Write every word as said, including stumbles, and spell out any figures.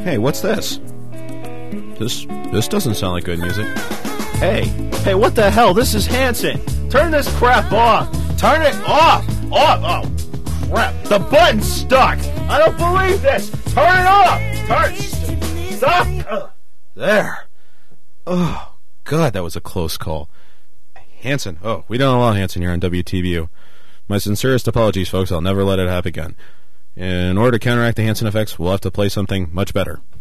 Hey, what's this? This this doesn't sound like good music. Hey, hey, what the hell? This is Hanson. Turn this crap off. Turn it off. Off. Oh, crap. The button's stuck. I don't believe this. Turn it off. Turn. Stop. Ugh. There. Oh, God, that was a close call. Hanson. Oh, we don't allow Hanson here on W T B U. My sincerest apologies, folks. I'll never let it happen again. In order to counteract the Hanson effects, we'll have to play something much better.